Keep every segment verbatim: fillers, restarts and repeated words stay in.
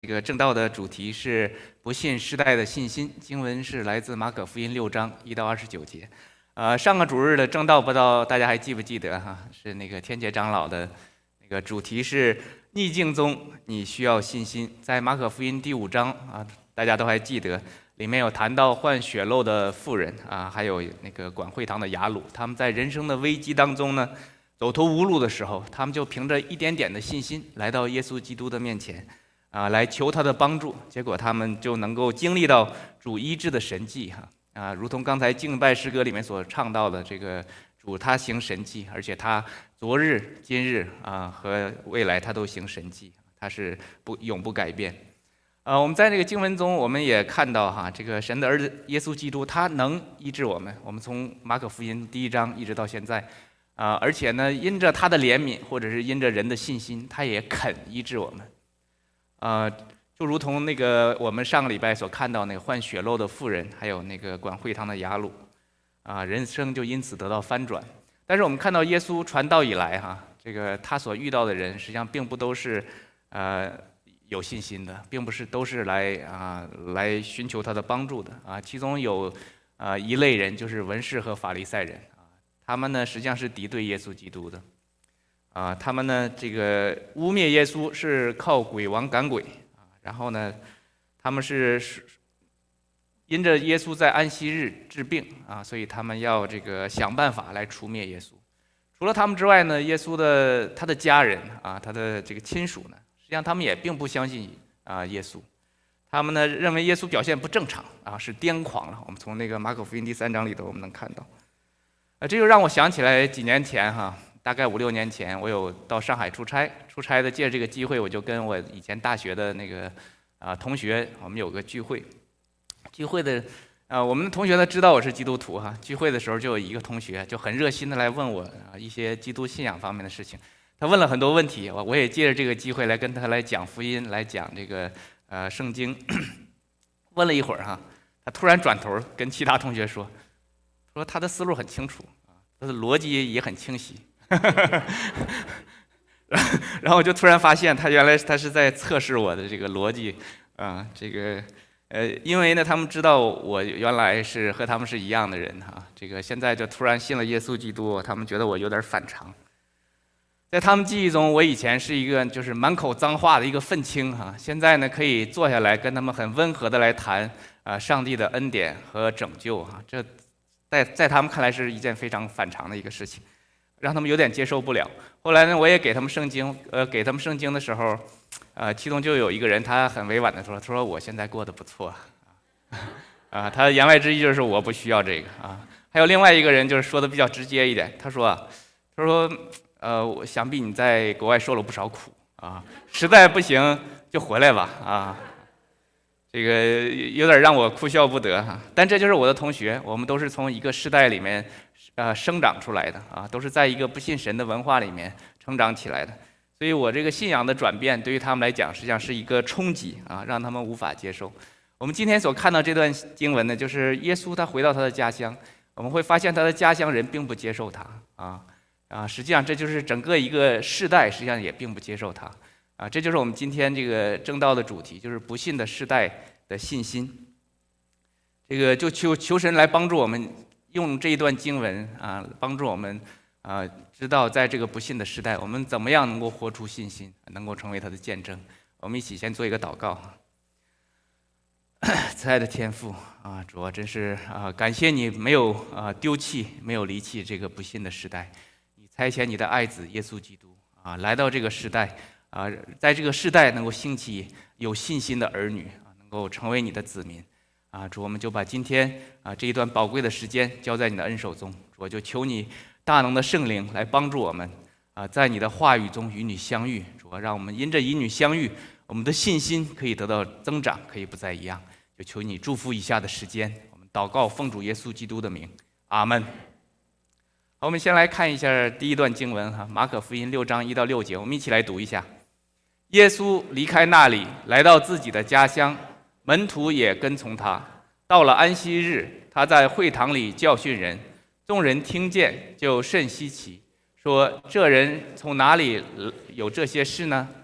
这个正道的主题是不信世代的信心，经文是来自马可福音六章一到二十九节。呃，上个主日的正道，不知道大家还记不记得哈？是那个天杰长老的那个主题是逆境中你需要信心。在马可福音第五章啊，大家都还记得，里面有谈到患血漏的妇人啊，还有那个管会堂的雅鲁，他们在人生的危机当中呢，走投无路的时候，他们就凭着一点点的信心来到耶稣基督的面前。啊，来求他的帮助，结果他们就能够经历到主医治的神迹哈啊，如同刚才敬拜诗歌里面所唱到的，这个主他行神迹，而且他昨日、今日啊和未来他都行神迹，他是不永不改变。呃，我们在这个经文中，我们也看到哈，这个神的儿子耶稣基督，他能医治我们。我们从马可福音第一章一直到现在，啊，而且呢，因着他的怜悯，或者是因着人的信心，他也肯医治我们。呃，就如同那个我们上个礼拜所看到那个患血漏的妇人，还有那个管会堂的雅鲁，啊，人生就因此得到翻转。但是我们看到耶稣传道以来，哈，这个他所遇到的人，实际上并不都是呃有信心的，并不是都是来啊来寻求他的帮助的啊。其中有啊一类人，就是文士和法利赛人啊，他们呢实际上是敌对耶稣基督的。啊，他们呢，这个污蔑耶稣是靠鬼王赶鬼啊，然后呢，他们是因着耶稣在安息日治病啊，所以他们要这个想办法来除灭耶稣。除了他们之外呢，耶稣的他的家人啊，他的这个亲属呢，实际上他们也并不相信啊耶稣，他们呢认为耶稣表现不正常啊，是癫狂了。我们从那个马可福音第三章里头我们能看到，啊，这就让我想起来几年前哈。大概五六年前，我有到上海出差，出差的借这个机会，我就跟我以前大学的那个啊、呃、同学，我们有个聚会。聚会的啊、呃，我们的同学呢知道我是基督徒哈。聚会的时候，就有一个同学就很热心的来问我啊一些基督信仰方面的事情。他问了很多问题，我我也借着这个机会来跟他来讲福音，来讲这个呃圣经。问了一会儿哈，他突然转头跟其他同学说，说他的思路很清楚啊，他的逻辑也很清晰。然后我就突然发现，他原来他是在测试我的这个逻辑啊，这个呃，因为呢，他们知道我原来是和他们是一样的人哈，这个现在就突然信了耶稣基督，他们觉得我有点反常。在他们记忆中，我以前是一个就是满口脏话的一个愤青哈，现在呢可以坐下来跟他们很温和的来谈啊上帝的恩典和拯救哈，这在在他们看来是一件非常反常的一个事情。让他们有点接受不了。后来呢，我也给他们圣经，呃，给他们圣经的时候，呃，其中就有一个人，他很委婉的说：“他说我现在过得不错。”啊，他言外之意就是我不需要这个啊。还有另外一个人，就是说的比较直接一点，他说：“他说，呃，我想必你在国外受了不少苦啊，实在不行就回来吧啊。”这个有点让我哭笑不得哈。但这就是我的同学，我们都是从一个世代里面。呃，生长出来的啊，都是在一个不信神的文化里面成长起来的，所以我这个信仰的转变对于他们来讲，实际上是一个冲击啊，让他们无法接受。我们今天所看到这段经文呢，就是耶稣他回到他的家乡，我们会发现他的家乡人并不接受他啊啊，实际上这就是整个一个世代，实际上也并不接受他啊，这就是我们今天这个正道的主题，就是不信的世代的信心。这个就求求神来帮助我们。用这一段经文啊，帮助我们啊，知道在这个不信的时代，我们怎么样能够活出信心，能够成为他的见证。我们一起先做一个祷告。慈爱的天父啊，主啊，真是啊，感谢你没有啊丢弃，没有离弃这个不信的时代。你差遣你的爱子耶稣基督啊，来到这个时代啊，在这个时代能够兴起有信心的儿女啊，能够成为你的子民。啊，主，我们就把今天啊这一段宝贵的时间交在你的恩手中。主，我就求你大能的圣灵来帮助我们啊，在你的话语中与你相遇。主啊，让我们因着与你相遇，我们的信心可以得到增长，可以不再一样。就求你祝福以下的时间，我们祷告奉主耶稣基督的名，阿门。好，我们先来看一下第一段经文哈，马可福音六章一到六节，我们一起来读一下。耶稣离开那里，来到自己的家乡。门徒也跟从他。到了安息日，他在会堂里教训人，众人听见就甚稀奇，说这人从哪里有这些事呢？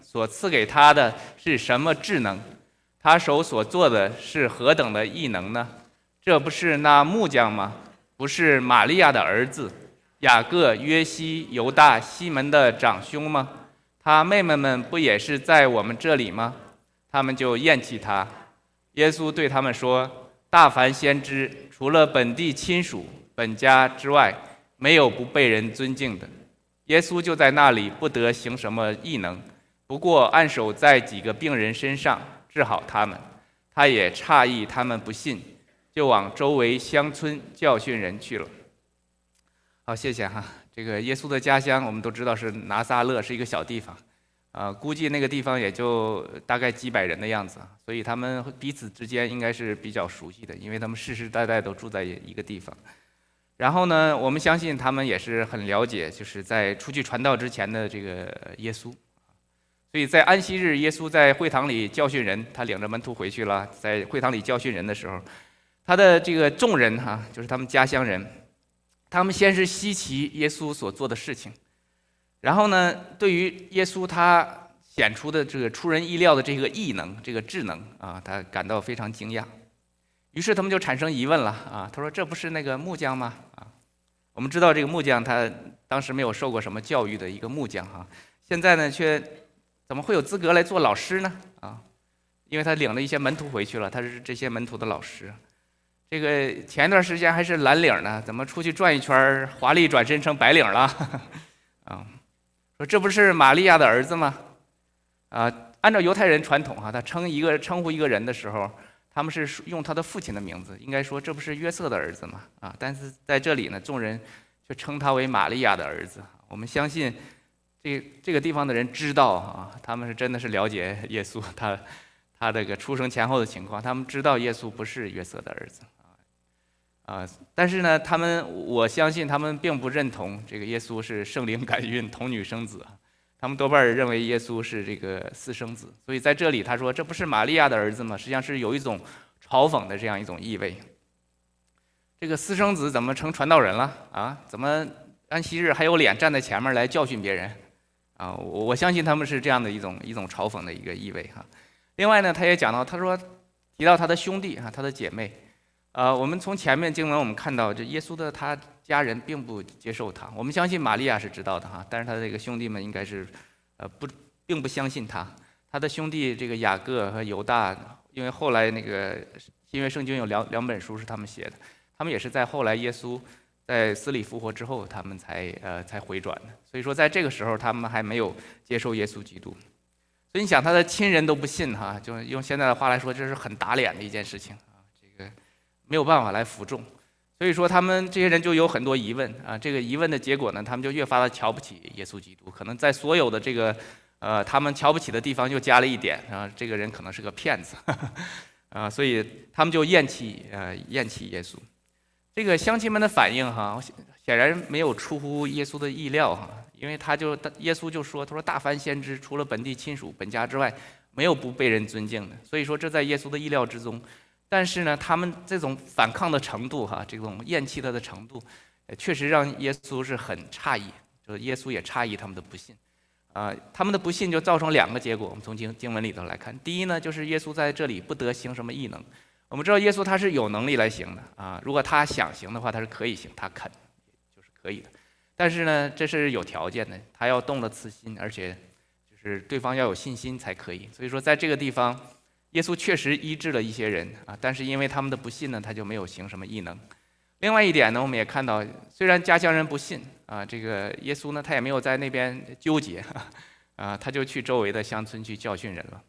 所赐给他的是什么智能？他手所做的是何等的异能呢？这不是那木匠吗？不是玛利亚的儿子，雅各、约西、犹大、西门的长兄吗？他妹妹们不也是在我们这里吗？他们就厌弃他。耶稣对他们说：大凡先知，除了本地亲属、本家之外，没有不被人尊敬的。耶稣就在那里不得行什么异能，不过按手在几个病人身上，治好他们。他也诧异他们不信，就往周围乡村教训人去了。好，谢谢哈。这个耶稣的家乡我们都知道是拿撒勒，是一个小地方，啊、呃，估计那个地方也就大概几百人的样子，所以他们彼此之间应该是比较熟悉的，因为他们世世代代都住在一个地方。然后呢，我们相信他们也是很了解，就是在出去传道之前的这个耶稣。所以在安息日，耶稣在会堂里教训人，他领着门徒回去了，在会堂里教训人的时候，他的这个众人哈，就是他们家乡人，他们先是稀奇耶稣所做的事情，然后呢，对于耶稣他显出的这个出人意料的这个异能、这个智能啊，他感到非常惊讶。于是他们就产生疑问了啊，他说：“这不是那个木匠吗？”啊，我们知道这个木匠他当时没有受过什么教育的一个木匠哈，现在呢却怎么会有资格来做老师呢？啊，因为他领了一些门徒回去了，他是这些门徒的老师。这个前一段时间还是蓝领呢，怎么出去转一圈，华丽转身成白领了？啊，说这不是玛利亚的儿子吗？啊，按照犹太人传统哈，他称一个称呼一个人的时候，他们是用他的父亲的名字，应该说这不是约瑟的儿子吗？啊，但是在这里呢，众人却称他为玛利亚的儿子。我们相信这这个地方的人知道啊，他们是真的是了解耶稣他他这个出生前后的情况，他们知道耶稣不是约瑟的儿子啊啊，但是呢，他们我相信他们并不认同这个耶稣是圣灵感孕童女生子。他们多半认为耶稣是这个私生子，所以在这里他说这不是玛利亚的儿子吗？实际上是有一种嘲讽的这样一种意味。这个私生子怎么成传道人了啊？怎么安息日还有脸站在前面来教训别人啊？我我相信他们是这样的一种一种嘲讽的一个意味哈。另外呢，他也讲到，他说提到他的兄弟啊，他的姐妹。呃，我们从前面经文我们看到，这耶稣的他家人并不接受他。我们相信玛利亚是知道的哈，但是他的这个兄弟们应该是，呃，不，并不相信他。他的兄弟这个雅各和犹大，因为后来那个新约圣经有两两本书是他们写的，他们也是在后来耶稣在死里复活之后，他们才呃才回转的。所以说在这个时候，他们还没有接受耶稣基督。所以你想，他的亲人都不信哈，就用现在的话来说，这是很打脸的一件事情。没有办法来服众，所以说他们这些人就有很多疑问啊。这个疑问的结果呢，他们就越发的瞧不起耶稣基督。可能在所有的这个呃他们瞧不起的地方又加了一点啊，这个人可能是个骗子啊，所以他们就厌弃呃厌弃耶稣。这个乡亲们的反应哈，显然没有出乎耶稣的意料哈，因为他就耶稣就说，他说大凡先知，除了本地亲属、本家之外，没有不被人尊敬的。所以说这在耶稣的意料之中。但是呢，他们这种反抗的程度，哈，这种厌弃他的程度，确实让耶稣是很诧异，就是耶稣也诧异他们的不信，啊、呃，他们的不信就造成两个结果。我们从经经文里头来看，第一呢，就是耶稣在这里不得行什么异能。我们知道耶稣他是有能力来行的啊，如果他想行的话，他是可以行，他肯，就是可以的。但是呢，这是有条件的，他要动了慈心，而且就是对方要有信心才可以。所以说，在这个地方。耶稣确实医治了一些人啊，但是因为他们的不信呢，他就没有行什么异能。另外一点呢，我们也看到，虽然家乡人不信啊，这个耶稣呢，他也没有在那边纠结啊，他就去周围的乡村去教训人了。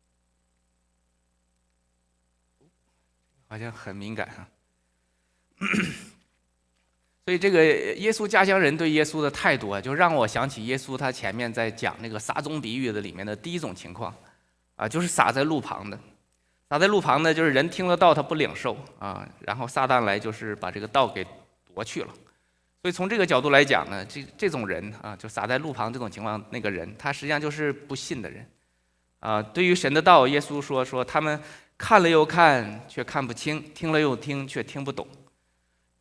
好像很敏感哈、啊，所以这个耶稣家乡人对耶稣的态度啊，就让我想起耶稣他前面在讲那个撒种比喻的里面的第一种情况。啊，就是撒在路旁的，撒在路旁的，就是人听了道他不领受啊，然后撒旦来就是把这个道给夺去了。所以从这个角度来讲呢，这这种人啊，就撒在路旁这种情况，那个人他实际上就是不信的人啊。对于神的道，耶稣说说他们看了又看却看不清，听了又听却听不懂。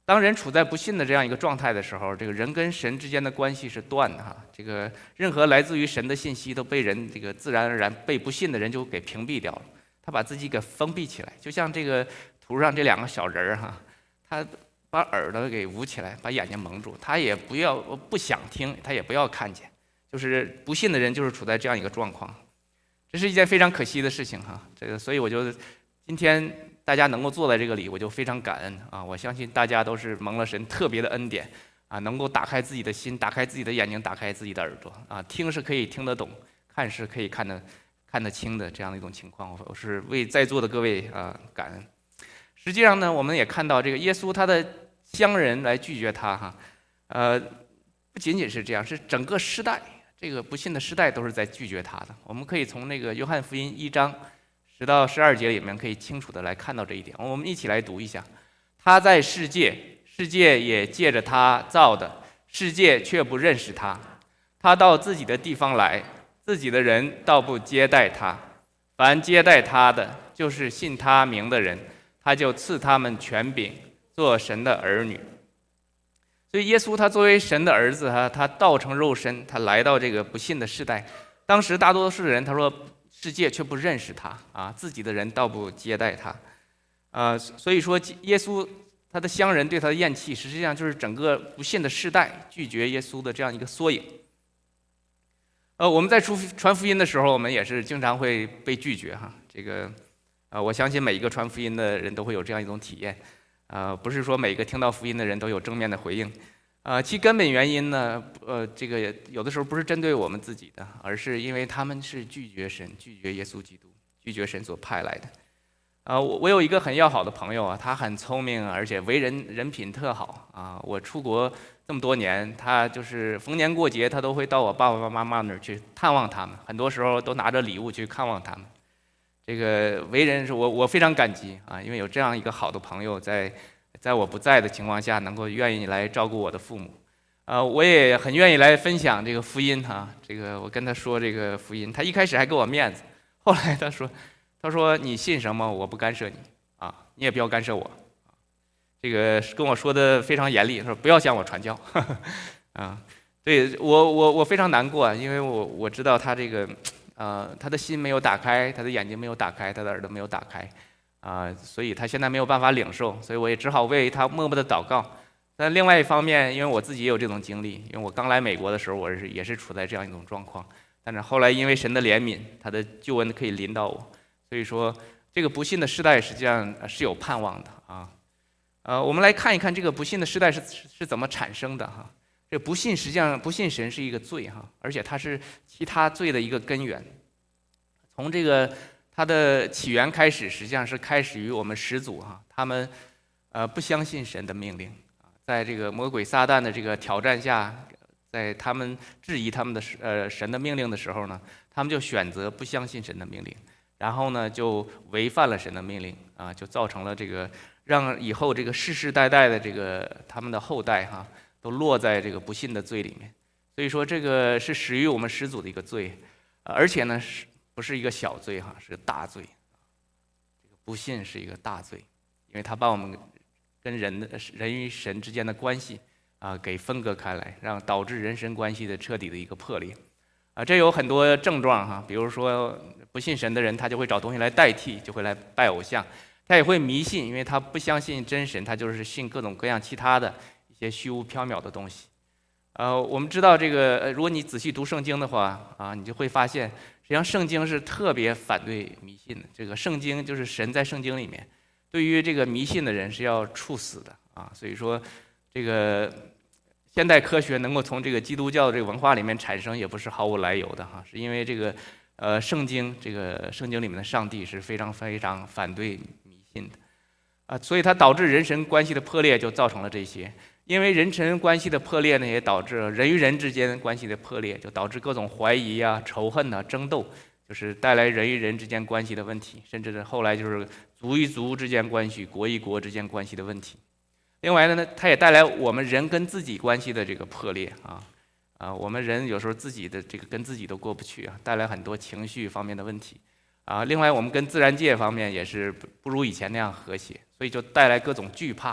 当人处在不信的这样一个状态的时候，这个人跟神之间的关系是断的哈。这个任何来自于神的信息都被人这个自然而然被不信的人就给屏蔽掉了，他把自己给封闭起来，就像这个图上这两个小人儿哈，他把耳朵给捂起来，把眼睛蒙住，他也不要不想听，他也不要看见，就是不信的人就是处在这样一个状况，这是一件非常可惜的事情哈。这个所以我就今天大家能够坐在这个里，我就非常感恩啊！我相信大家都是蒙了神特别的恩典啊，能够打开自己的心，打开自己的眼睛，打开自己的耳朵啊，听是可以听得懂，看是可以看得看得清的这样的一种情况。我是为在座的各位啊感恩。实际上呢，我们也看到这个耶稣他的乡人来拒绝他哈，呃，不仅仅是这样，是整个时代这个不信的时代都是在拒绝他的。我们可以从那个约翰福音一章十到十二节里面可以清楚的来看到这一点。我们一起来读一下：他在世界，世界也借着他造的，世界却不认识他。他到自己的地方来，自己的人倒不接待他。凡接待他的，就是信他名的人，他就赐他们权柄，做神的儿女。所以耶稣他作为神的儿子哈，他道成肉身，他来到这个不信的世代。当时大多数人他说世界却不认识他啊，自己的人倒不接待他，啊，所以说耶稣他的乡人对他的厌弃，实际上就是整个不信的世代拒绝耶稣的这样一个缩影。呃，我们在出传福音的时候，我们也是经常会被拒绝哈。这个，呃，我相信每一个传福音的人都会有这样一种体验，啊、呃，不是说每个听到福音的人都有正面的回应。呃，其根本原因呢，呃，这个有的时候不是针对我们自己的，而是因为他们是拒绝神、拒绝耶稣基督、拒绝神所派来的。啊，我我有一个很要好的朋友啊，他很聪明，而且为人人品特好啊。我出国这么多年，他就是逢年过节，他都会到我爸爸妈妈那儿去探望他们，很多时候都拿着礼物去看望他们。这个为人是我我非常感激啊，因为有这样一个好的朋友在。在我不在的情况下，能够愿意来照顾我的父母，呃，我也很愿意来分享这个福音哈。这个我跟他说这个福音，他一开始还给我面子，后来他说，他说你信什么，我不干涉你啊，你也不要干涉我。这个跟我说的非常严厉，说不要向我传教，呵呵啊，对我我我非常难过，因为我我知道他这个，呃，他的心没有打开，他的眼睛没有打开，他的耳朵没有打开。啊，所以他现在没有办法领受，所以我也只好为他默默的祷告。但另外一方面，因为我自己也有这种经历，因为我刚来美国的时候，我是也是处在这样一种状况。但是后来因为神的怜悯，他的救恩可以临到我，所以说这个不信的时代实际上是有盼望的啊。呃，我们来看一看这个不信的时代是是怎么产生的哈。这不信实际上不信神是一个罪哈，而且它是其他罪的一个根源。从这个它的起源开始，实际上是开始于我们始祖哈，他们呃不相信神的命令啊，在这个魔鬼撒旦的这个挑战下，在他们质疑他们的呃神的命令的时候呢，他们就选择不相信神的命令，然后呢就违反了神的命令啊，就造成了这个让以后这个世世代代的这个他们的后代哈都落在这个不信的罪里面。所以说这个是始于我们始祖的一个罪，而且呢是。不是一个小罪哈，是个大罪。这个不信是一个大罪，因为它把我们跟人的人与神之间的关系啊给分割开来，让导致人神关系的彻底的一个破裂。啊，这有很多症状哈，比如说不信神的人，他就会找东西来代替，就会来拜偶像，他也会迷信，因为他不相信真神，他就是信各种各样其他的一些虚无缥缈的东西。呃，我们知道这个，如果你仔细读圣经的话啊，你就会发现。实际上，圣经是特别反对迷信的。这个圣经就是神在圣经里面，对于这个迷信的人是要处死的啊。所以说，这个现代科学能够从这个基督教的这个文化里面产生，也不是毫无来由的哈，是因为这个呃圣经这个圣经里面的上帝是非常非常反对迷信的啊，所以它导致人神关系的破裂，就造成了这些。因为人神关系的破裂呢，也导致人与人之间关系的破裂，就导致各种怀疑啊、仇恨啊、争斗，就是带来人与人之间关系的问题，甚至是后来就是族与族之间关系、国与国之间关系的问题。另外呢，它也带来我们人跟自己关系的这个破裂啊啊，我们人有时候自己的这个跟自己都过不去啊，带来很多情绪方面的问题啊。另外，我们跟自然界方面也是不如以前那样和谐，所以就带来各种惧怕。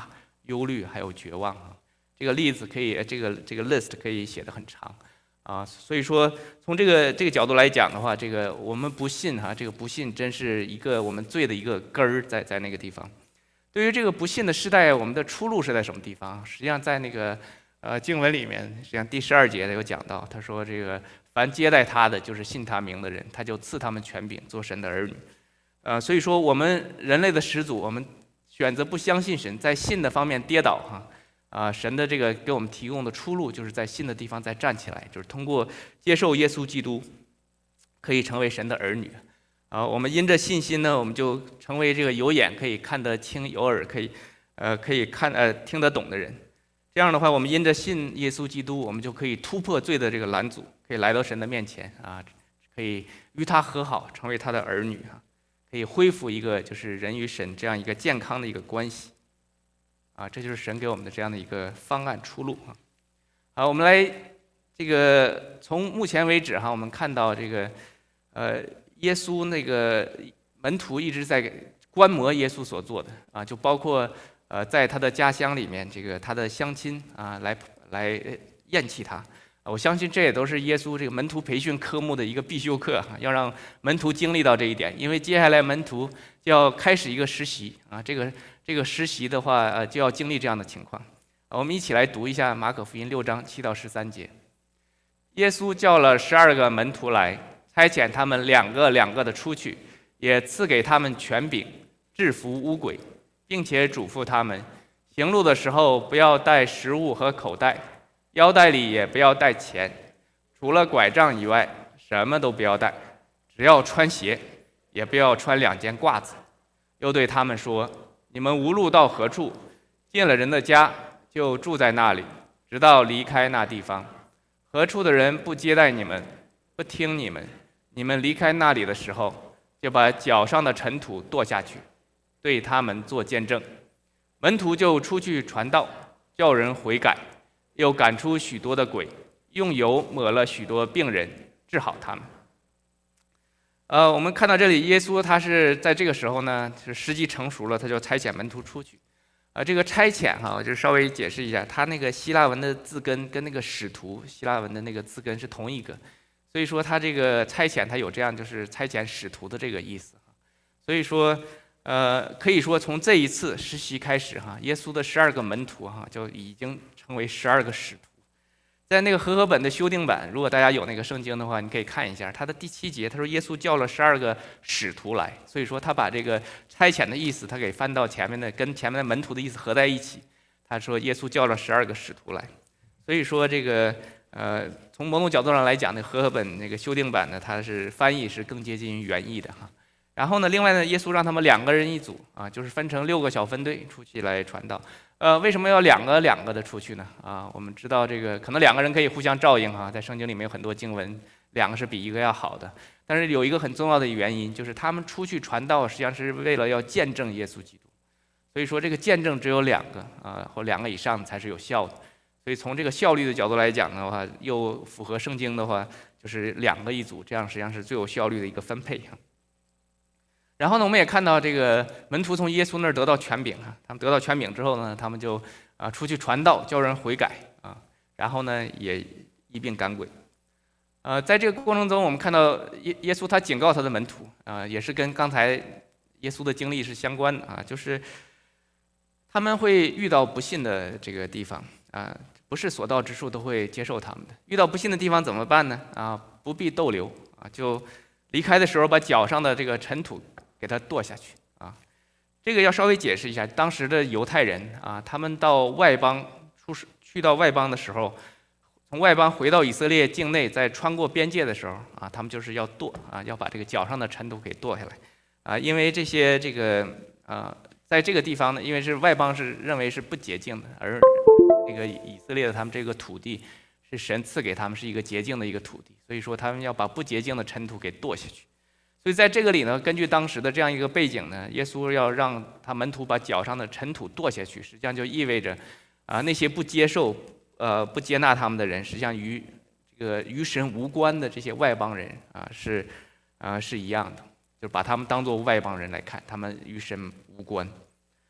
忧虑，还有绝望啊。这个例子可以，这个这个 list 可以写得很长啊。所以说，从这个这个角度来讲的话，这个我们不信哈、啊，这个不信真是一个我们罪的一个根儿，在在那个地方。对于这个不信的时代，我们的出路是在什么地方？实际上在那个呃经文里面，实际上第十二节有讲到，他说这个凡接待他的，就是信他名的人，他就赐他们权柄，做神的儿女。呃，所以说我们人类的始祖，我们选择不相信神，在信的方面跌倒哈。啊，神的这个给我们提供的出路，就是在信的地方再站起来，就是通过接受耶稣基督，可以成为神的儿女。啊，我们因着信心呢，我们就成为这个有眼可以看得清，有耳可以，呃，可以看呃听得懂的人。这样的话，我们因着信耶稣基督，我们就可以突破罪的这个拦阻，可以来到神的面前啊，可以与他和好，成为他的儿女啊，可以恢复一个就是人与神这样一个健康的一个关系。啊，这就是神给我们的这样的一个方案出路啊。好，我们来这个从目前为止哈，我们看到这个呃耶稣那个门徒一直在观摩耶稣所做的啊，就包括呃在他的家乡里面，这个他的乡亲啊来来厌弃他。我相信这也都是耶稣这个门徒培训科目的一个必修课，要让门徒经历到这一点，因为接下来门徒就要开始一个实习啊，这个这个实习的话，呃，就要经历这样的情况。我们一起来读一下马可福音六章七到十三节。耶稣叫了十二个门徒来，差遣他们两个两个的出去，也赐给他们权柄，制服污鬼，并且嘱咐他们，行路的时候不要带食物和口袋。腰带里也不要带钱，除了拐杖以外，什么都不要带，只要穿鞋，也不要穿两件褂子。又对他们说：你们无路到何处，进了人的家，就住在那里，直到离开那地方。何处的人不接待你们，不听你们，你们离开那里的时候，就把脚上的尘土跺下去，对他们做见证。门徒就出去传道，叫人悔改。又赶出许多的鬼，用油抹了许多病人，治好他们。呃，我们看到这里，耶稣他是在这个时候呢，是时机成熟了，他就差遣门徒出去。啊、呃，这个差遣哈，我就稍微解释一下，他那个希腊文的字根跟那个使徒希腊文的那个字根是同一个，所以说他这个差遣他有这样就是差遣使徒的这个意思。所以说，呃，可以说从这一次实习开始哈，耶稣的十二个门徒哈就已经成为十二个使徒。在那个和合本的修订版，如果大家有那个圣经的话，你可以看一下，他的第七节他说耶稣叫了十二个使徒来，所以说他把这个差遣的意思他给翻到前面的，跟前面的门徒的意思合在一起。他说耶稣叫了十二个使徒来，所以说这个呃，从某种角度上来讲，那和合本那个修订版呢，它是翻译是更接近于原意的哈。然后呢，另外呢，耶稣让他们两个人一组啊，就是分成六个小分队出去来传道。呃，为什么要两个两个的出去呢？啊，我们知道这个可能两个人可以互相照应哈，在圣经里面有很多经文，两个是比一个要好的。但是有一个很重要的原因，就是他们出去传道，实际上是为了要见证耶稣基督。所以说这个见证只有两个啊，或两个以上才是有效的。所以从这个效率的角度来讲的话，又符合圣经的话，就是两个一组，这样实际上是最有效率的一个分配哈。然后呢，我们也看到这个门徒从耶稣那儿得到权柄啊，他们得到权柄之后呢，他们就啊出去传道，教人悔改啊，然后呢也医病赶鬼。呃，在这个过程中，我们看到耶耶稣他警告他的门徒啊，也是跟刚才耶稣的经历是相关的啊，就是他们会遇到不信的这个地方啊，不是所到之处都会接受他们的。遇到不信的地方怎么办呢？啊，不必逗留啊，就离开的时候把脚上的这个尘土给它跺下去啊，这个要稍微解释一下。当时的犹太人啊，他们到外邦出去到外邦的时候，从外邦回到以色列境内，在穿过边界的时候啊，他们就是要跺啊，要把这个脚上的尘土给跺下来啊，因为这些这个啊，在这个地方呢，因为是外邦是认为是不洁净的，而这个以色列的他们这个土地是神赐给他们是一个洁净的一个土地，所以说他们要把不洁净的尘土给跺下去。所以在这个里呢，根据当时的这样一个背景呢，耶稣要让他门徒把脚上的尘土跺下去，实际上就意味着，啊，那些不接受、呃不接纳他们的人，实际上与这个与神无关的这些外邦人啊，是啊是一样的，就把他们当作外邦人来看，他们与神无关。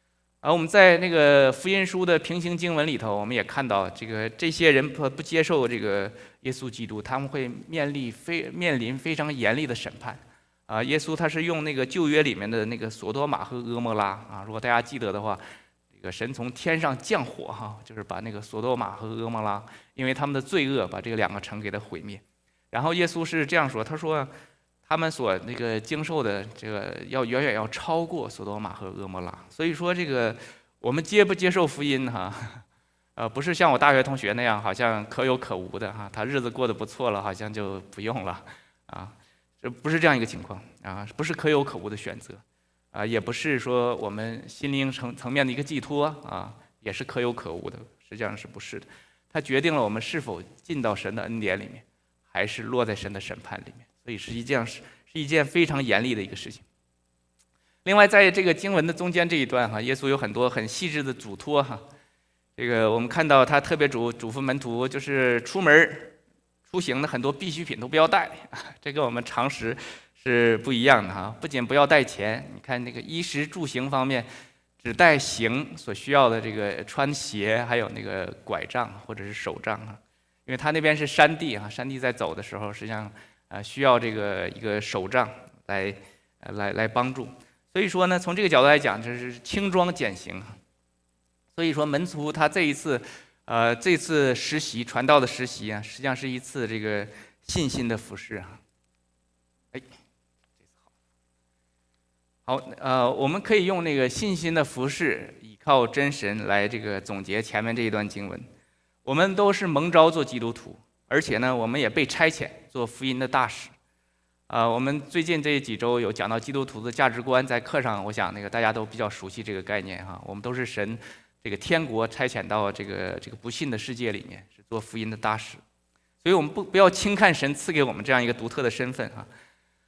而我们在那个福音书的平行经文里头，我们也看到这个这些人不不接受这个耶稣基督，他们会面临非面临非常严厉的审判。啊，耶稣他是用那个旧约里面的那个索多玛和俄摩拉啊，如果大家记得的话，这个神从天上降火哈，就是把那个索多玛和俄摩拉，因为他们的罪恶，把这个两个城给它毁灭。然后耶稣是这样说，他说他们所那个经受的这个要远远要超过索多玛和俄摩拉。所以说这个我们接不接受福音哈？呃，不是像我大学同学那样，好像可有可无的哈，他日子过得不错了，好像就不用了啊。这不是这样一个情况啊，不是可有可无的选择，啊，也不是说我们心灵层层面的一个寄托啊，也是可有可无的，实际上是不是的？它决定了我们是否进到神的恩典里面，还是落在神的审判里面。所以实际上是是一件非常严厉的一个事情。另外，在这个经文的中间这一段哈，耶稣有很多很细致的嘱托哈。这个我们看到他特别嘱嘱咐门徒，就是出门出行的很多必需品都不要带，这跟我们常识是不一样的哈。不仅不要带钱，你看那个衣食住行方面，只带行所需要的这个穿鞋，还有那个拐杖或者是手杖啊，因为他那边是山地啊，山地在走的时候，实际上呃需要这个一个手杖来呃来来帮助。所以说呢，从这个角度来讲，这是轻装简行。所以说门徒他这一次。呃，这次实习传道的实习啊，实际上是一次这个信心的服事啊。哎，这次好，好，呃，我们可以用那个信心的服事，倚靠真神来这个总结前面这一段经文。我们都是蒙召做基督徒，而且呢，我们也被差遣做福音的大使。啊、呃，我们最近这几周有讲到基督徒的价值观，在课上我想那个大家都比较熟悉这个概念哈。我们都是神。这个天国差遣到这个这个不信的世界里面，是做福音的大使，所以我们不不要轻看神赐给我们这样一个独特的身份啊。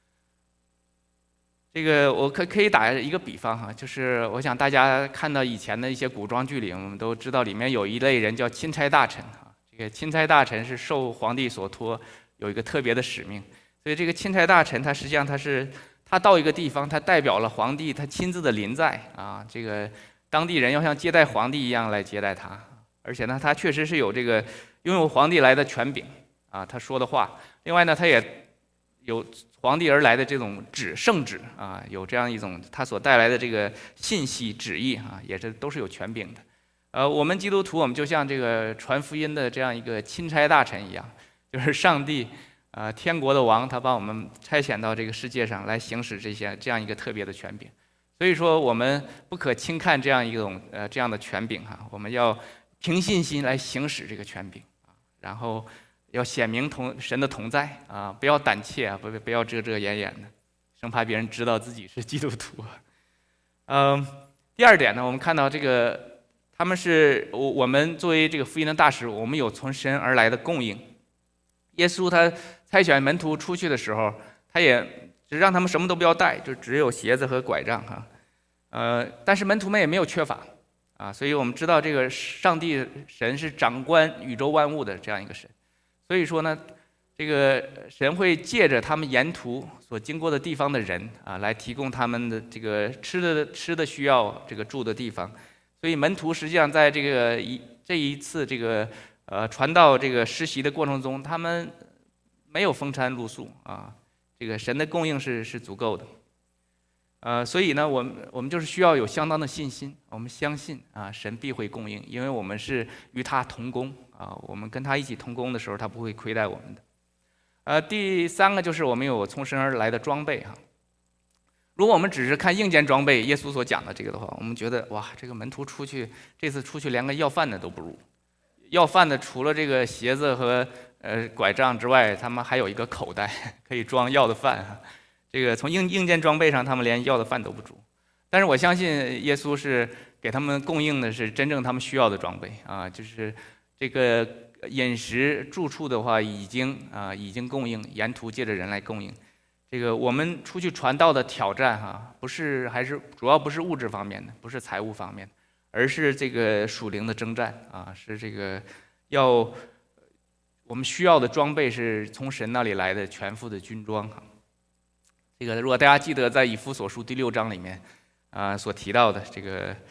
这个我可可以打一个比方哈，就是我想大家看到以前的一些古装剧里，我们都知道里面有一类人叫钦差大臣啊。这个钦差大臣是受皇帝所托，有一个特别的使命，所以这个钦差大臣他实际上他是他到一个地方，他代表了皇帝，他亲自的临在啊，这个。当地人要像接待皇帝一样来接待他，而且呢，他确实是有这个拥有皇帝来的权柄啊，他说的话。另外呢，他也有皇帝而来的这种旨圣旨啊，有这样一种他所带来的这个信息旨意啊，也是都是有权柄的。呃，我们基督徒，我们就像这个传福音的这样一个钦差大臣一样，就是上帝啊，天国的王，他把我们差遣到这个世界上来行使这些这样一个特别的权柄。所以说，我们不可轻看这样一种呃这样的权柄哈，我们要凭信心来行使这个权柄啊，然后要显明同神的同在啊，不要胆怯啊，不不要遮遮掩掩的，生怕别人知道自己是基督徒。嗯，第二点呢，我们看到这个他们是我我们作为这个福音的大使，我们有从神而来的供应。耶稣他差遣门徒出去的时候，他也。只让他们什么都不要带，就只有鞋子和拐杖哈，呃，但是门徒们也没有缺乏啊，所以我们知道这个上帝神是掌管宇宙万物的这样一个神，所以说呢，这个神会借着他们沿途所经过的地方的人啊，来提供他们的这个吃的吃的需要，这个住的地方，所以门徒实际上在这个一这一次这个呃传道这个实习的过程中，他们没有风餐露宿啊。这个神的供应是是足够的，呃，所以呢，我们我们就是需要有相当的信心，我们相信啊，神必会供应，因为我们是与他同工啊，我们跟他一起同工的时候，他不会亏待我们的。呃，第三个就是我们有从神而来的装备哈。如果我们只是看硬件装备，耶稣所讲的这个的话，我们觉得哇，这个门徒出去这次出去连个要饭的都不如，要饭的除了这个鞋子和呃，拐杖之外，他们还有一个口袋，可以装要的饭。这个从硬硬件装备上，他们连要的饭都不足。但是我相信耶稣是给他们供应的是真正他们需要的装备啊，就是这个饮食住处的话，已经啊已经供应，沿途借着人来供应。这个我们出去传道的挑战哈，不是还是主要不是物质方面的，不是财务方面的，而是这个属灵的征战啊，是这个要。我们需要的装备是从神那里来的全副的军装哈。这个如果大家记得在以弗所书第六章里面啊、呃、所提到的这个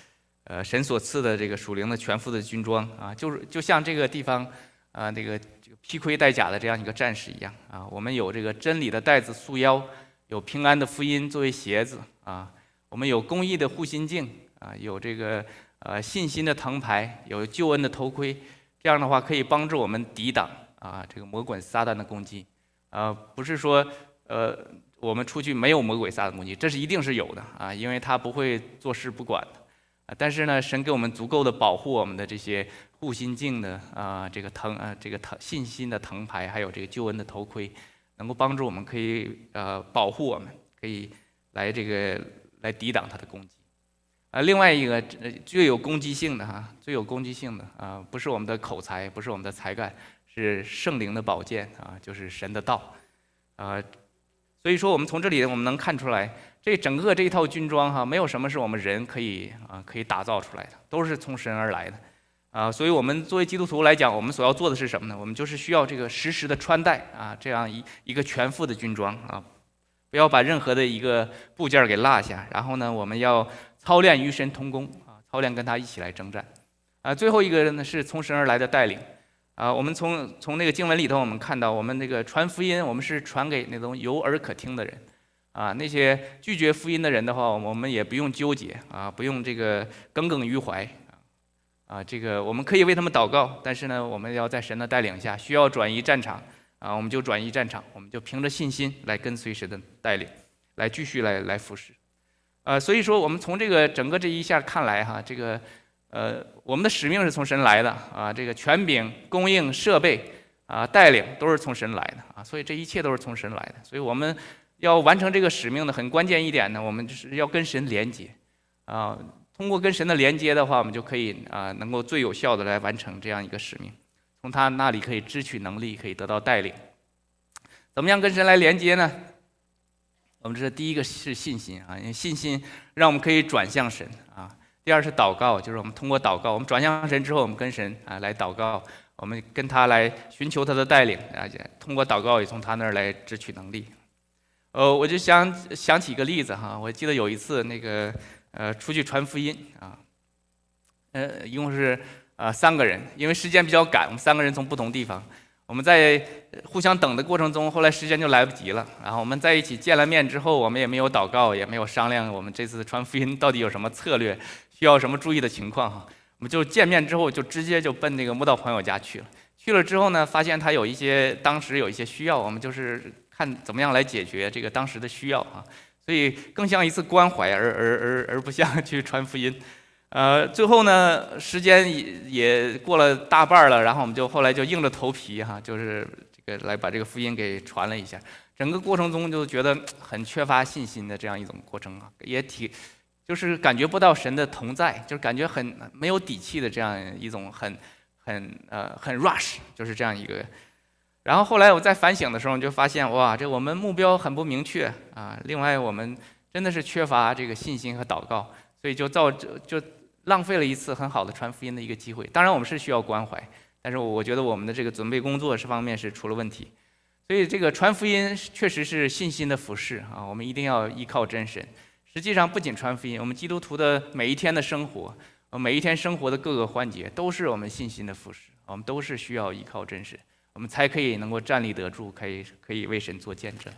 呃神所赐的这个属灵的全副的军装啊，就是就像这个地方啊这个这个披盔戴甲的这样一个战士一样啊，我们有这个真理的带子束腰，有平安的福音作为鞋子啊，我们有公义的护心镜啊，有这个呃信心的藤牌，有救恩的头盔，这样的话可以帮助我们抵挡啊这个魔鬼撒旦的攻击啊，不是说呃我们出去没有魔鬼撒旦攻击，这是一定是有的啊，因为他不会坐视不管的啊。但是呢，神给我们足够的保护我们的这些护心镜的啊这个藤啊这个藤信心的藤牌，还有这个救恩的头盔，能够帮助我们可以呃保护我们，可以来这个来抵挡他的攻击。啊，另外一个最有攻击性的哈，最有攻击性的啊，不是我们的口才，不是我们的才干，是圣灵的宝剑啊，就是神的道啊。所以说，我们从这里我们能看出来，这整个这一套军装哈，没有什么是我们人可以啊可以打造出来的，都是从神而来的啊。所以我们作为基督徒来讲，我们所要做的是什么呢？我们就是需要这个实时的穿戴啊，这样一一个全副的军装啊，不要把任何的一个部件给落下。然后呢，我们要操练与神同工啊，操练跟他一起来征战啊。最后一个呢，是从神而来的带领。啊，我们从从那个经文里头，我们看到，我们那个传福音，我们是传给那种有耳可听的人，啊，那些拒绝福音的人的话，我们也不用纠结啊，不用这个耿耿于怀，啊，这个我们可以为他们祷告，但是呢，我们要在神的带领下，需要转移战场啊，我们就转移战场，我们就凭着信心来跟随神的带领，来继续来来服侍，呃，所以说我们从这个整个这一下看来哈，这个。呃，我们的使命是从神来的啊，这个权柄、供应、设备啊、带领都是从神来的啊，所以这一切都是从神来的。所以我们要完成这个使命的很关键一点呢，我们就是要跟神连接啊。通过跟神的连接的话，我们就可以啊，能够最有效的来完成这样一个使命。从他那里可以支取能力，可以得到带领。怎么样跟神来连接呢？我们这第一个是信心啊，因为信心让我们可以转向神啊。第二是祷告，就是我们通过祷告，我们转向神之后，我们跟神啊来祷告，我们跟他来寻求他的带领，而且通过祷告也从他那儿来支取能力。呃，我就想想起一个例子哈，我记得有一次那个呃出去传福音啊，呃一共是啊、呃、三个人，因为时间比较赶，我们三个人从不同地方，我们在互相等的过程中，后来时间就来不及了，然后我们在一起见了面之后，我们也没有祷告，也没有商量我们这次传福音到底有什么策略。需要什么注意的情况哈？我们就见面之后就直接就奔那个慕道朋友家去了。去了之后呢，发现他有一些当时有一些需要，我们就是看怎么样来解决这个当时的需要啊。所以更像一次关怀，而而而而不像去传福音。呃，最后呢，时间也也过了大半了，然后我们就后来就硬着头皮哈，就是这个来把这个福音给传了一下。整个过程中就觉得很缺乏信心的这样一种过程啊，也挺。就是感觉不到神的同在，就是感觉很没有底气的这样一种很很呃很 rush， 就是这样一个。然后后来我在反省的时候，就发现哇，这我们目标很不明确啊。另外我们真的是缺乏这个信心和祷告，所以就造就就浪费了一次很好的传福音的一个机会。当然我们是需要关怀，但是我觉得我们的这个准备工作这方面是出了问题。所以这个传福音确实是信心的服事啊，我们一定要依靠真神。实际上，不仅传福音，我们基督徒的每一天的生活，每一天生活的各个环节，都是我们信心的服事。我们都是需要依靠真神，我们才可以能够站立得住，可以可以为神做见证。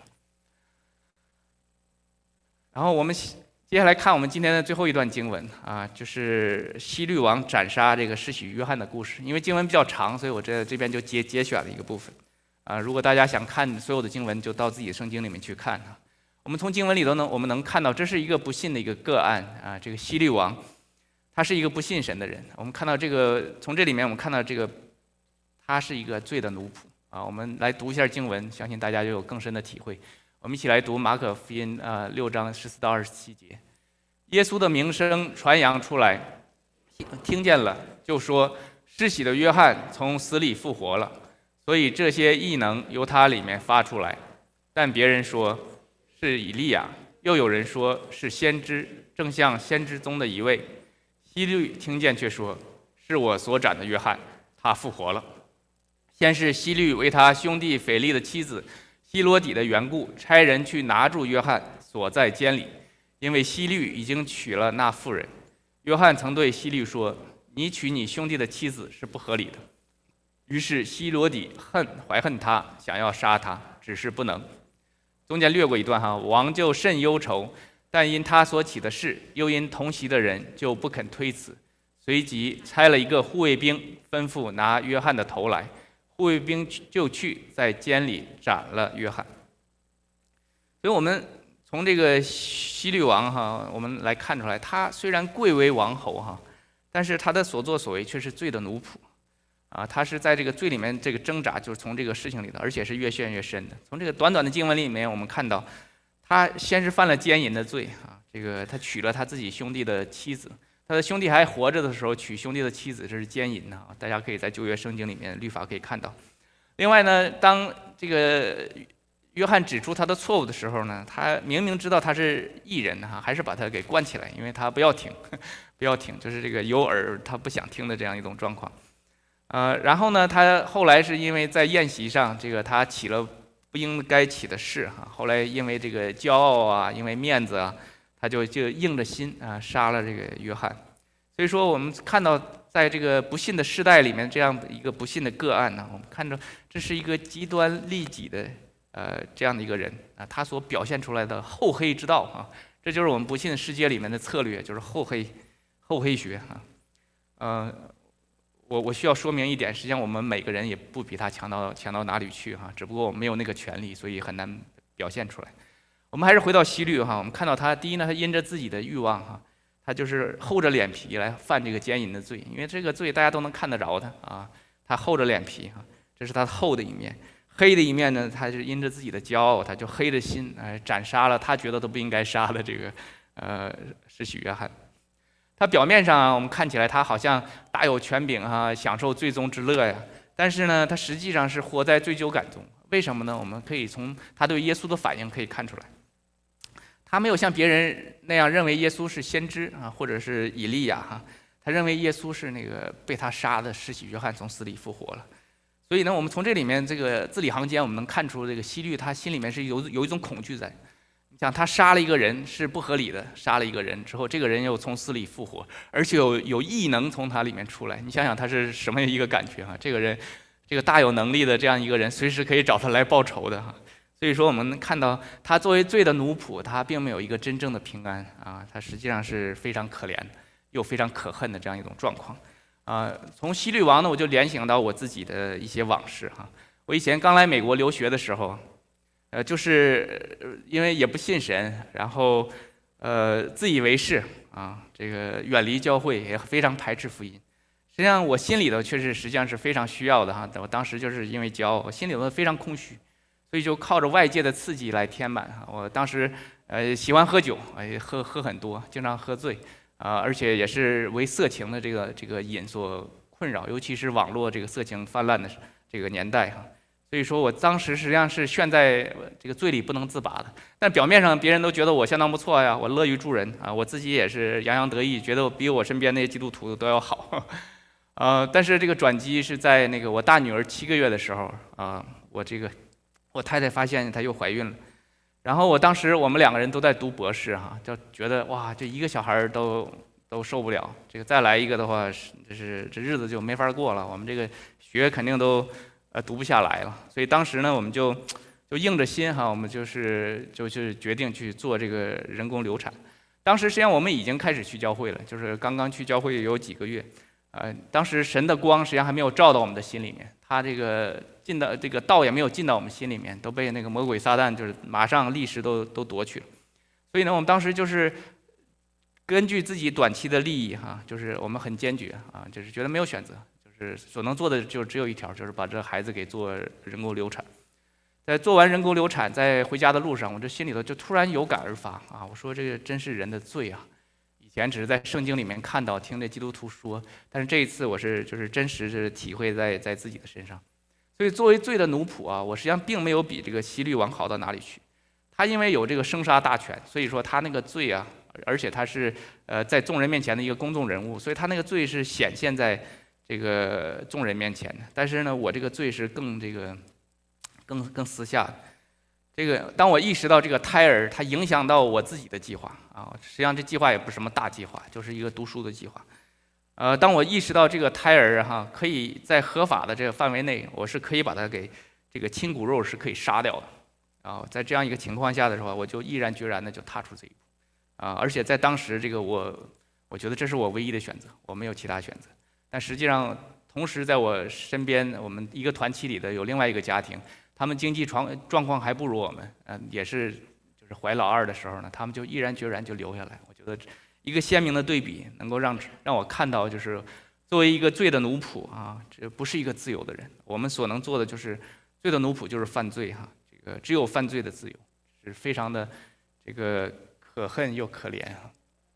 然后我们接下来看我们今天的最后一段经文啊，就是希律王斩杀这个施洗约翰的故事。因为经文比较长，所以我这这边就节节选了一个部分啊。如果大家想看所有的经文，就到自己的圣经里面去看啊。我们从经文里头呢，我们能看到这是一个不信的一个个案啊。这个希律王，他是一个不信神的人。我们看到这个，从这里面我们看到这个，他是一个罪的奴仆啊。我们来读一下经文，相信大家就有更深的体会。我们一起来读马可福音啊六章十四到二十七节。耶稣的名声传扬出来，听见了就说，施洗的约翰从死里复活了，所以这些异能由他里面发出来。但别人说是以利亚，又有人说是先知，正像先知中的一位。希律听见却说，是我所斩的约翰，他复活了。先是希律为他兄弟腓力的妻子希罗底的缘故，差人去拿住约翰，锁在监里，因为希律已经娶了那妇人。 约翰曾对希律说：“你娶你兄弟的妻子是不合理的。”于是希罗底恨怀恨他，想要杀他，只是不能。中间略过一段哈，王就甚忧愁，但因他所起的事，又因同席的人，就不肯推辞。随即差了一个护卫兵，吩咐拿约翰的头来。护卫兵就去，在监里斩了约翰。所以我们从这个希律王哈，我们来看出来，他虽然贵为王侯哈，但是他的所作所为却是罪的奴仆。啊，他是在这个罪里面这个挣扎，就是从这个事情里头，而且是越陷越深的。从这个短短的经文里面，我们看到，他先是犯了奸淫的罪啊，这个他娶了他自己兄弟的妻子，他的兄弟还活着的时候娶兄弟的妻子，这是奸淫啊。大家可以在旧约圣经里面律法可以看到。另外呢，当这个约翰指出他的错误的时候呢，他明明知道他是义人哈，还是把他给关起来，因为他不要听，不要听，就是这个有耳他不想听的这样一种状况。呃，然后呢，他后来是因为在宴席上，这个他起了不应该起的事哈。后来因为这个骄傲啊，因为面子啊，他就就硬着心啊杀了这个约翰。所以说，我们看到在这个不信的时代里面，这样的一个不信的个案呢，我们看着这是一个极端利己的呃这样的一个人啊，他所表现出来的厚黑之道啊，这就是我们不信世界里面的策略，就是厚黑厚黑学啊，呃。我我需要说明一点，实际上我们每个人也不比他强到强到哪里去哈，只不过我们没有那个权利，所以很难表现出来。我们还是回到希律哈，我们看到他第一呢，他因着自己的欲望哈，他就是厚着脸皮来犯这个奸淫的罪，因为这个罪大家都能看得着的啊，他厚着脸皮哈，这是他厚的一面。黑的一面呢，他是因着自己的骄傲，他就黑着心哎斩杀了他觉得都不应该杀的这个呃施洗约翰。他表面上我们看起来他好像大有权柄哈，享受罪中之乐呀，但是呢，他实际上是活在罪疚感中。为什么呢？我们可以从他对耶稣的反应可以看出来，他没有像别人那样认为耶稣是先知啊，或者是以利亚哈，他认为耶稣是那个被他杀的施洗约翰从死里复活了。所以呢，我们从这里面这个字里行间，我们能看出这个希律他心里面是有有一种恐惧在。像他杀了一个人是不合理的，杀了一个人之后，这个人又从死里复活，而且有有异能从他里面出来。你想想他是什么一个感觉哈？这个人，这个大有能力的这样一个人，随时可以找他来报仇的哈。所以说，我们看到他作为罪的奴仆，他并没有一个真正的平安啊，他实际上是非常可怜又非常可恨的这样一种状况啊。从希律王呢，我就联想到我自己的一些往事哈。我以前刚来美国留学的时候。呃，就是因为也不信神，然后呃自以为是啊，这个远离教会，也非常排斥福音。实际上我心里头确实实际上是非常需要的哈。我当时就是因为骄傲，我心里头非常空虚，所以就靠着外界的刺激来填满哈。我当时呃喜欢喝酒，哎喝喝很多，经常喝醉啊，而且也是为色情的这个这个瘾所困扰，尤其是网络这个色情泛滥的这个年代哈。所以说我当时实际上是陷在这个罪里不能自拔的，但表面上别人都觉得我相当不错呀，我乐于助人啊，我自己也是洋洋得意，觉得比我身边那些基督徒都要好，呃，但是这个转机是在那个我大女儿七个月的时候啊，我这个我太太发现她又怀孕了，然后我当时我们两个人都在读博士哈，就觉得哇，这一个小孩都都受不了，这个再来一个的话，这是这日子就没法过了，我们这个学肯定都。呃，读不下来了，所以当时呢，我们就就硬着心哈，我们就是就是决定去做这个人工流产。当时实际上我们已经开始去教会了，就是刚刚去教会有几个月，呃，当时神的光实际上还没有照到我们的心里面，他这个进到这个道也没有进到我们心里面，都被那个魔鬼撒旦就是马上立时都都夺去了。所以呢，我们当时就是根据自己短期的利益哈，就是我们很坚决啊，就是觉得没有选择。是所能做的就只有一条，就是把这孩子给做人工流产。在做完人工流产，在回家的路上，我这心里头就突然有感而发啊！我说这个真是人的罪啊！以前只是在圣经里面看到，听这基督徒说，但是这一次我是就是真实是体会在在自己的身上。所以作为罪的奴仆啊，我实际上并没有比这个希律王好到哪里去。他因为有这个生杀大权，所以说他那个罪啊，而且他是呃在众人面前的一个公众人物，所以他那个罪是显现在。这个众人面前的，但是呢，我这个罪是更这个，更更私下的。 这个当我意识到这个胎儿它影响到我自己的计划啊，实际上这计划也不是什么大计划，就是一个读书的计划。呃，当我意识到这个胎儿哈可以在合法的这个范围内，我是可以把它给这个亲骨肉是可以杀掉的啊。在这样一个情况下的时候，我就毅然决然的就踏出这一步啊。而且在当时这个我，我觉得这是我唯一的选择，我没有其他选择。但实际上，同时在我身边，我们一个团体里的有另外一个家庭。他们经济状状况还不如我们，嗯，也是就是怀老二的时候呢，他们就毅然决然就留下来。我觉得一个鲜明的对比，能够让让我看到，就是作为一个罪的奴仆啊，这不是一个自由的人。我们所能做的就是罪的奴仆就是犯罪哈，这个只有犯罪的自由，是非常的这个可恨又可怜啊。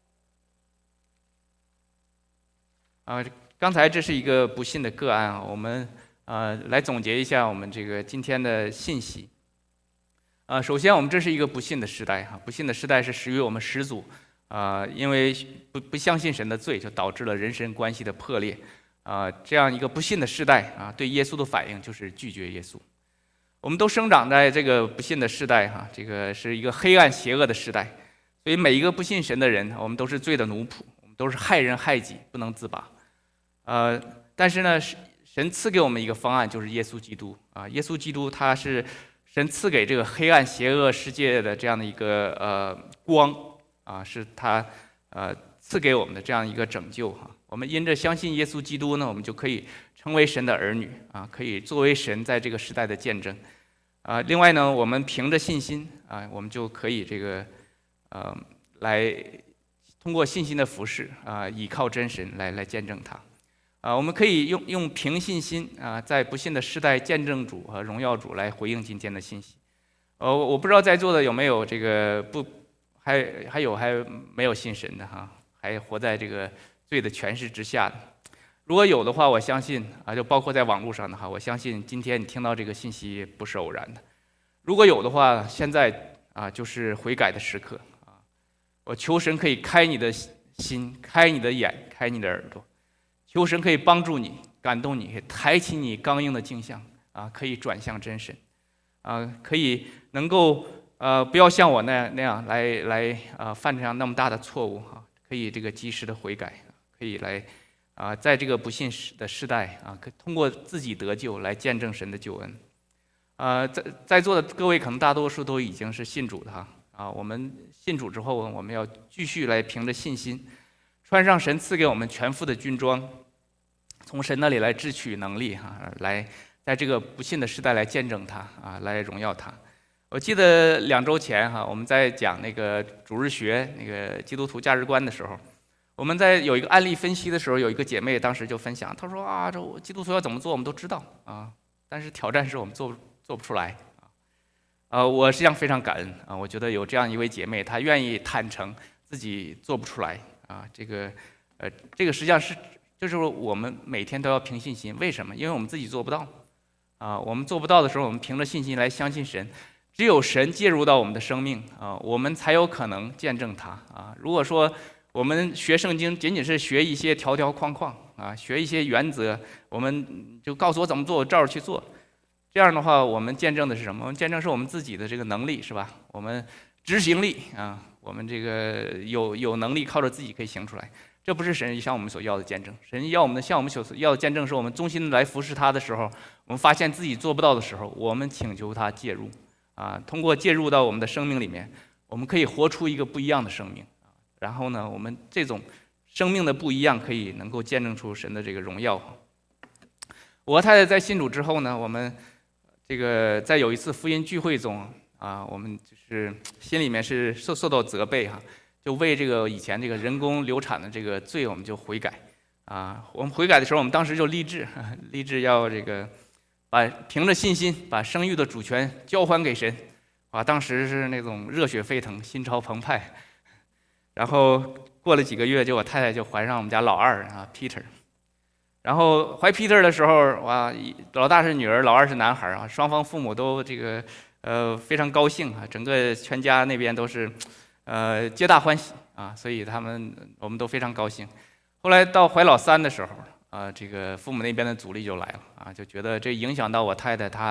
啊，刚才这是一个不幸的个案啊，我们。呃，来总结一下我们这个今天的信息。呃，首先我们这是一个不信的时代哈，不信的时代是始于我们始祖，啊、呃，因为不不相信神的罪，就导致了人神关系的破裂。啊、呃，这样一个不信的时代啊，对耶稣的反应就是拒绝耶稣。我们都生长在这个不信的时代哈，这个是一个黑暗邪恶的时代，所以每一个不信神的人，我们都是罪的奴仆，我们都是害人害己，不能自拔。呃，但是呢是。神赐给我们一个方案，就是耶稣基督啊！耶稣基督他是神赐给这个黑暗邪恶世界的这样的一个呃光啊，是他呃赐给我们的这样一个拯救哈。我们因着相信耶稣基督呢，我们就可以成为神的儿女啊，可以作为神在这个时代的见证啊。另外呢，我们凭着信心啊，我们就可以这个呃来通过信心的服侍啊，倚靠真神来来见证他。啊，我们可以用用凭信心啊，在不信的时代见证主和荣耀主来回应今天的信息。呃，我不知道在座的有没有这个不还还有还没有信神的哈，还活在这个罪的权势之下的。如果有的话，我相信啊，就包括在网络上的哈，我相信今天你听到这个信息不是偶然的。如果有的话，现在啊就是悔改的时刻啊，我求神可以开你的心，开你的眼，开你的耳朵。求神可以帮助你，感动你，抬起你刚硬的镜像啊，可以转向真神，啊，可以能够呃不要像我那样那样来来啊犯这样那么大的错误啊，可以这个及时的悔改，可以来啊在这个不信的时代啊，可通过自己得救来见证神的救恩。啊，在在座的各位可能大多数都已经是信主的哈啊，我们信主之后，我们要继续来凭着信心，穿上神赐给我们全副的军装。从神那里来支取能力哈，来在这个不信的时代来见证他啊，来荣耀他。我记得两周前哈，我们在讲那个主日学那个基督徒价值观的时候，我们在有一个案例分析的时候，有一个姐妹当时就分享，她说啊，这基督徒要怎么做我们都知道啊，但是挑战是我们做做不出来啊。呃，我实际上非常感恩啊，我觉得有这样一位姐妹，她愿意坦诚自己做不出来啊，这个呃，这个实际上是。就是我们每天都要凭信心，为什么？因为我们自己做不到，啊，我们做不到的时候，我们凭着信心来相信神。只有神介入到我们的生命啊，我们才有可能见证他啊。如果说我们学圣经仅仅是学一些条条框框啊，学一些原则，我们就告诉我怎么做，我照着去做，这样的话，我们见证的是什么？我们见证是我们自己的这个能力，是吧？我们执行力啊，我们这个有有能力靠着自己可以行出来。这不是神向我们所要的见证，神要我们的向我们所要的见证，是我们忠心来服侍他的时候，我们发现自己做不到的时候，我们请求他介入，啊，通过介入到我们的生命里面，我们可以活出一个不一样的生命，然后呢，我们这种生命的不一样，可以能够见证出神的这个荣耀。我和太太在信主之后呢，我们这个在有一次福音聚会中啊，我们就是心里面是受受到责备哈。就为这个以前这个人工流产的这个罪，我们就悔改啊。我们悔改的时候，我们当时就立志，立志要这个把凭着信心把生育的主权交还给神啊。当时是那种热血沸腾，心潮澎湃。然后过了几个月，就我太太就怀上我们家老二啊 Peter。然后怀 Peter 的时候，哇，老大是女儿，老二是男孩啊，双方父母都这个呃非常高兴啊，整个全家那边都是。呃，皆大欢喜啊，所以他们我们都非常高兴。后来到怀老三的时候，啊，这个父母那边的阻力就来了啊，就觉得这影响到我太太她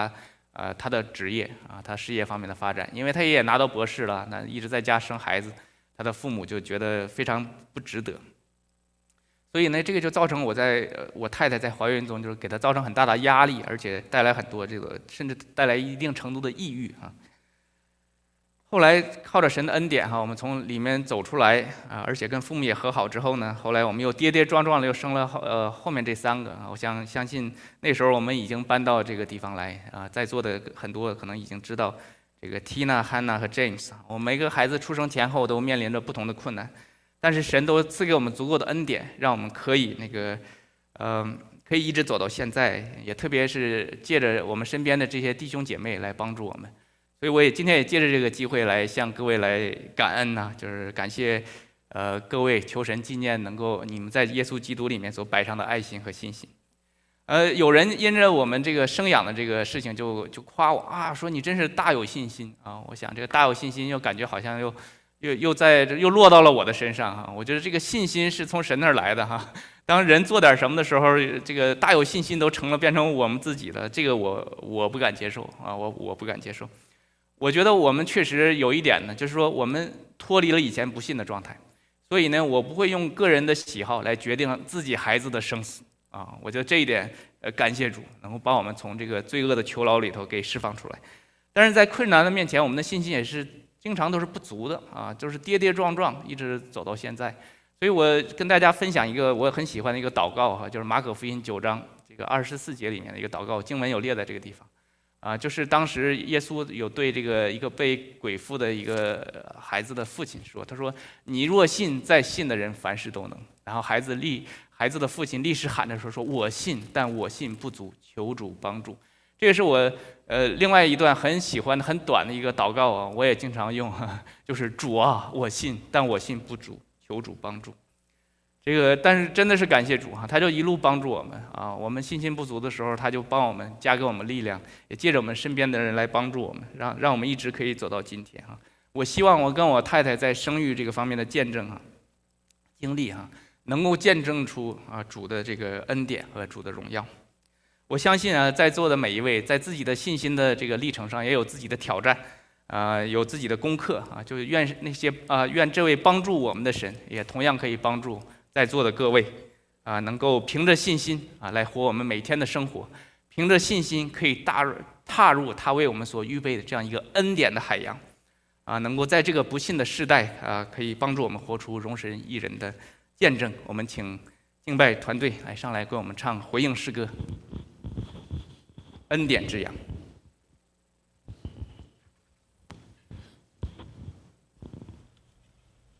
呃他的职业啊，他事业方面的发展，因为他也拿到博士了，那一直在家生孩子，他的父母就觉得非常不值得。所以呢，这个就造成我在呃我太太在怀孕中，就是给她造成很大的压力，而且带来很多这个，甚至带来一定程度的抑郁啊。后来靠着神的恩典哈，我们从里面走出来啊，而且跟父母也和好之后呢，后来我们又跌跌撞撞的又生了后呃后面这三个啊。我想相信那时候我们已经搬到这个地方来啊，在座的很多可能已经知道这个 Tina、Hannah 和 James， 我们每个孩子出生前后都面临着不同的困难，但是神都赐给我们足够的恩典，让我们可以那个嗯、呃、可以一直走到现在，也特别是借着我们身边的这些弟兄姐妹来帮助我们。所以我也今天也借着这个机会来向各位来感恩呐、啊，就是感谢，呃，各位求神纪念能够你们在耶稣基督里面所摆上的爱心和信心。呃，有人因着我们这个生养的这个事情就就夸我啊，说你真是大有信心啊。我想这个大有信心又感觉好像又又又在又落到了我的身上哈。我觉得这个信心是从神那儿来的哈。当人做点什么的时候，这个大有信心都成了变成我们自己的，这个我我不敢接受啊，我我不敢接受。我觉得我们确实有一点呢，就是说我们脱离了以前不信的状态，所以呢，我不会用个人的喜好来决定自己孩子的生死啊。我觉得这一点，呃，感谢主能够把我们从这个罪恶的囚牢里头给释放出来。但是在困难的面前，我们的信心也是经常都是不足的啊，就是跌跌撞撞，一直走到现在。所以我跟大家分享一个我很喜欢的一个祷告哈，就是马可福音九章这个二十四节里面的一个祷告，经文有列在这个地方。啊，就是当时耶稣有对这个一个被鬼附的一个孩子的父亲说：“他说，你若信，在信的人凡事都能。”然后孩子立孩子的父亲立时喊着说：“说我信，但我信不足，求主帮助。”这个是我呃另外一段很喜欢的很短的一个祷告啊，我也经常用，就是主啊，我信，但我信不足，求主帮助。这个，但是真的是感谢主哈，他就一路帮助我们啊。我们信心不足的时候，他就帮我们加给我们力量，也借着我们身边的人来帮助我们，让让我们一直可以走到今天哈。我希望我跟我太太在生育这个方面的见证啊、经历哈，能够见证出啊主的这个恩典和主的荣耀。我相信啊，在座的每一位在自己的信心的这个历程上也有自己的挑战。啊，有自己的功课啊，就愿那些啊，愿这位帮助我们的神也同样可以帮助在座的各位啊，能够凭着信心啊来活我们每天的生活，凭着信心可以踏入踏入他为我们所预备的这样一个恩典的海洋啊，能够在这个不信的时代啊，可以帮助我们活出荣神益人的见证。我们请敬拜团队来上来给我们唱回应诗歌《恩典之羊》。